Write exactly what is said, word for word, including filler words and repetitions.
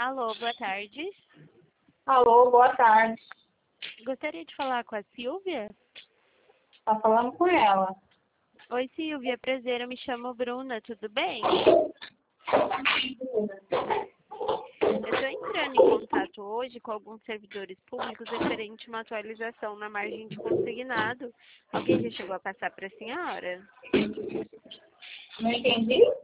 Alô, boa tarde. Alô, boa tarde. Gostaria de falar com a Silvia? Tá falando com ela. Oi, Silvia, prazer, eu me chamo Bruna, tudo bem? Eu estou entrando em contato hoje com alguns servidores públicos referente a uma atualização na margem de consignado. Alguém já chegou a passar para a senhora? Não entendi?